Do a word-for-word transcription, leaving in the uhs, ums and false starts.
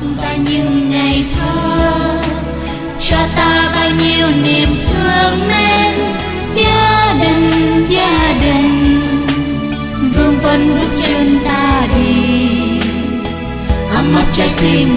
ta những ngày thơ, cho ta bao nhiêu niềm thương mến. Gia đình, gia đình, vương vấn bước chân ta đi, ấm áp trái tim